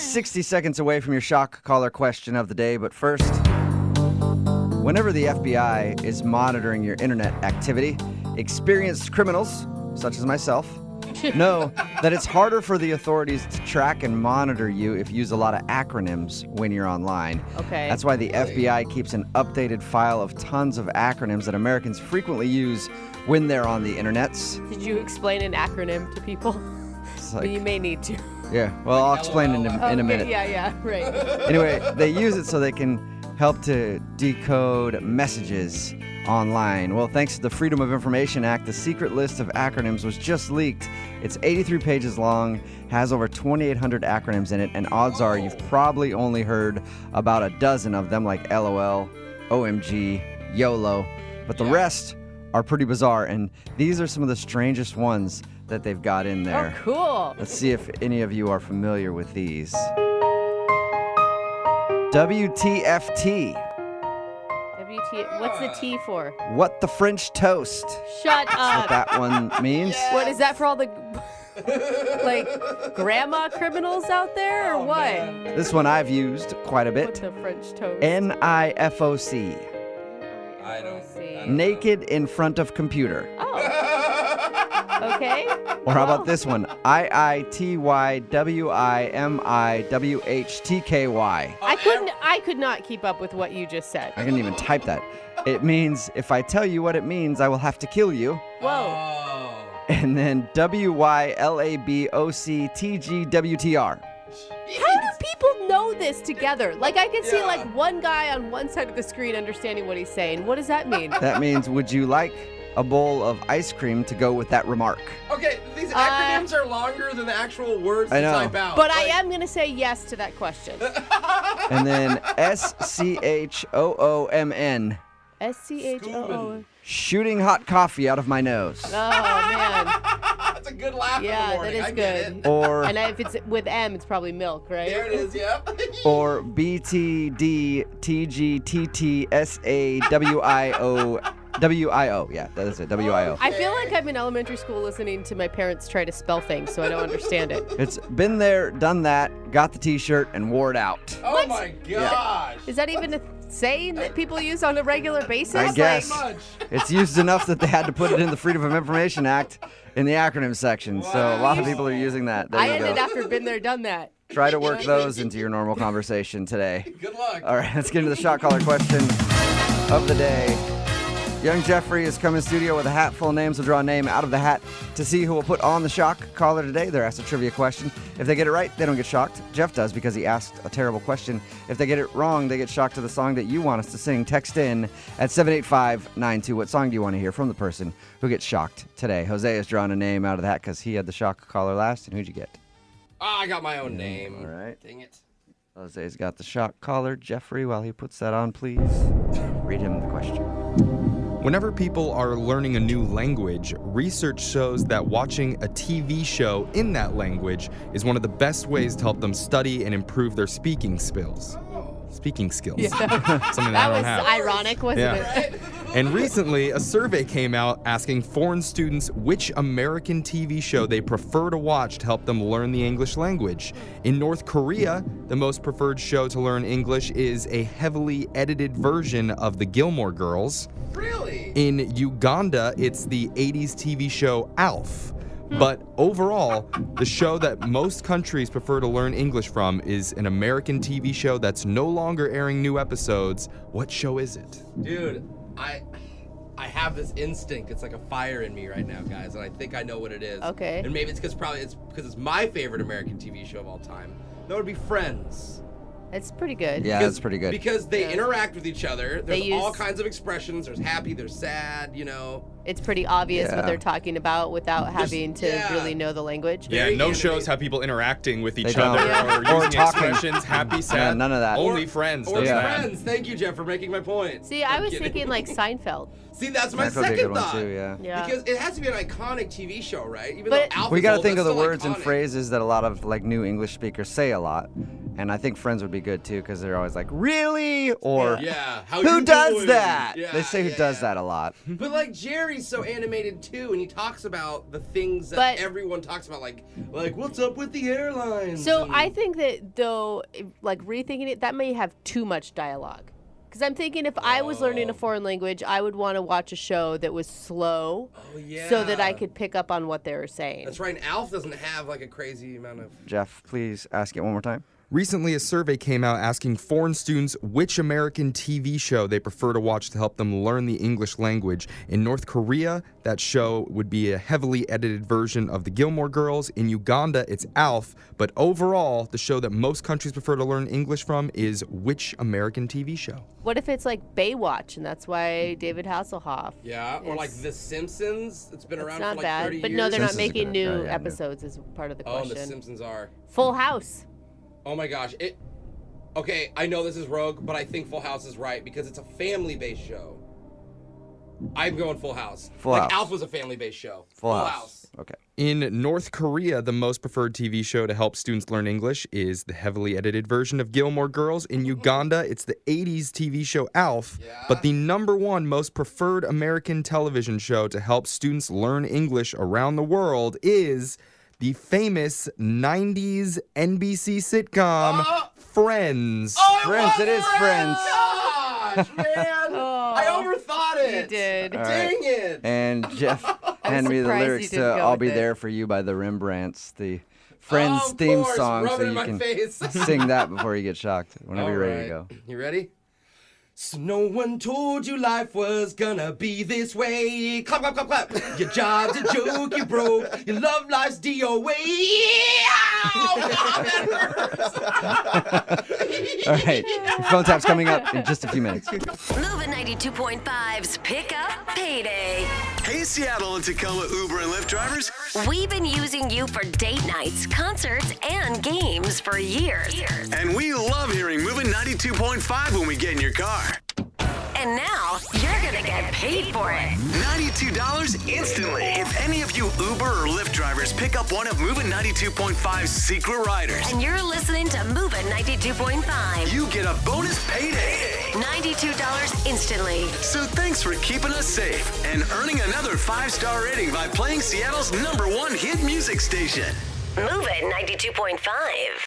60 seconds away from your shock collar question of the day, but first, whenever the FBI is monitoring your internet activity, experienced criminals, such as myself, know that it's harder for the authorities to track and monitor you if you use a lot of acronyms when you're online. Okay. That's why the FBI keeps an updated file of tons of acronyms that Americans frequently use when they're on the internets. Did you explain an acronym to people? It's Well, you may need to. yeah, well, I'll explain in a minute. Yeah, right. Anyway, they use it so they can help to decode messages online. Well, thanks to the Freedom of Information Act, the secret list of acronyms was just leaked. It's 83 pages long, has over 2,800 acronyms in it, and odds are you've probably only heard about a dozen of them, like LOL, OMG, YOLO, but the rest are pretty bizarre, and these are some of the strangest ones that they've got in there. Oh, cool. Let's see if any of you are familiar with these. WTFT. What's the T for? What the French toast. Shut What up. that one means. What is that for all the like grandma criminals out there or what? This one I've used quite a What's bit. the French toast? NIFOC. I don't see. Naked in front of computer. Oh. Okay. Or how about this one? IITYWIMIWHTKY. I could not keep up with what you just said. I couldn't even type that. It means if I tell you what it means, I will have to kill you. Whoa. Oh. And then WYLABOCTGWTR. How do people know this together? Like I can see like one guy on one side of the screen understanding what he's saying. What does that mean? That means, would you like a bowl of ice cream to go with that remark? Okay, these acronyms are longer than the actual words I to know. type out. But I am going to say yes to that question. And then SCHOOMN. SCHOO. Shooting hot coffee out of my nose. Oh, man. That's a good laugh in the Yeah, that morning. is I get good. it. Or And if it's with M, it's probably milk, right? There it is, yep. or BTDTGTTSAWIO. Yeah, that's it. WIO. I feel like I'm in elementary school listening to my parents try to spell things, so I don't understand it. It's been there, done that, got the t-shirt, and wore it out. Oh What? my gosh. Is that even a saying that people use on a regular basis? I guess. Much. It's used enough that they had to put it in the Freedom of Information Act in the acronym section. So a lot of people are using that. There I you ended go. after been there, done that. Try to work those into your normal conversation today. Good luck. All right, let's get into the shot caller question of the day. Young Jeffrey has come in studio with a hat full of names. We'll draw a name out of the hat to see who will put on the shock collar today. They're asked a trivia question. If they get it right, they don't get shocked. Jeff does because he asked a terrible question. If they get it wrong, they get shocked to the song that you want us to sing. Text in at 78592. What song do you want to hear from the person who gets shocked today? Jose has drawn a name out of the hat because he had the shock collar last. And who'd you get? Oh, I got my own name. All right. Dang it. Jose's got the shock collar. Jeffrey, while he puts that on, please read him the question. Whenever people are learning a new language, research shows that watching a TV show in that language is one of the best ways to help them study and improve their speaking skills. Something that That I was don't have. ironic, wasn't Yeah. it? And recently, a survey came out asking foreign students which American TV show they prefer to watch to help them learn the English language. In North Korea, the most preferred show to learn English is a heavily edited version of The Gilmore Girls. Really? In Uganda, it's the 80s TV show ALF. But overall, the show that most countries prefer to learn English from is an American TV show that's no longer airing new episodes. What show is it? Dude, I have this instinct. It's like a fire in me right now, guys, and I think I know what it is. Okay. And maybe it's because it's my favorite American TV show of all time. That would be Friends. It's pretty good. Yeah, that's pretty good. Because they interact with each other. There's They all use- kinds of expressions. There's happy, there's sad, you know. It's pretty obvious Yeah. what they're talking about without having to yeah. really know the language. Yeah, Very no animated. shows have people interacting with They each don't. other Yeah. or Or using talking. expressions, happy, sad. Yeah, none of that. Only Friends Or does that. Friends. Thank you, Jeff, for making my point. See, I I'm was kidding. thinking like Seinfeld. See, that's my That's probably a second good one thought. too, yeah. Yeah. Because it has to be an iconic TV show, right? Even But- though Alf We is got to old, think of that's the still words and iconic. phrases that a lot of like new English speakers say a lot, and I think Friends would be good too because they're always like, "Really?" or Yeah. How "Who you does doing?" that?" Yeah, They say who yeah, does yeah. that a lot. But like Jerry's so animated too, and he talks about the things that But- everyone talks about, like what's up with the airlines. So and- I think that though, like rethinking it, that may have too much dialogue. Because I'm thinking if I was learning a foreign language, I would want to watch a show that was slow, Oh, yeah. so that I could pick up on what they were saying. That's right. And Alf doesn't have like a crazy amount of. Jeff, please ask it one more time. Recently, a survey came out asking foreign students which American TV show they prefer to watch to help them learn the English language. In North Korea, that show would be a heavily edited version of The Gilmore Girls. In Uganda, it's Alf. But overall, the show that most countries prefer to learn English from is which American TV show? What if it's like Baywatch, and that's why David Hasselhoff? Yeah, or like is- The Simpsons. It's been It's around not for like bad, 30 but years. no, they're not Simpsons is making good. new Yeah, yeah, I know. episodes. Is part of the Oh, and The question. Simpsons are. Full House. Oh my gosh. Okay, I know this is rogue, but I think Full House is right because it's a family-based show. I'm going Full House. Full like House. Alf was a family-based show. Full House. Okay. In North Korea, the most preferred TV show to help students learn English is the heavily edited version of Gilmore Girls. In Uganda, it's the 80s TV show Alf. Yeah. But the #1 most preferred American television show to help students learn English around the world is the famous 90s NBC sitcom Friends. Oh, Friends, it is Friends. Gosh, man. I overthought it. You did. All right. Dang it. And Jeff handed me the surprised you lyrics to didn't go "I'll with Be it. There for You" by the Rembrandts, the Friends Oh, of theme course, song, rub so it in you my can face. sing that before you get shocked. Whenever you're ready to All go. right. You ready? So no one told you life was gonna be this way. Clap, clap, clap, clap. Your job's a joke, you broke. Your love life's DOA. Ow, God, that hurts. All right, phone tap's coming up in just a few minutes. Moving 92.5's Pick Up Payday. Hey, Seattle and Tacoma Uber and Lyft drivers. We've been using you for date nights, concerts, and games for years. And we love hearing Moving 92.5 when we get in your car. And now you're going to get paid for it. $92 instantly. If any of you Uber or Lyft drivers pick up one of Moving 92.5's secret riders, And you're listening to Moving 92.5. you get a bonus payday. $92 instantly. So thanks for keeping us safe and earning another 5-star rating by playing Seattle's #1 hit music station. Moving 92.5.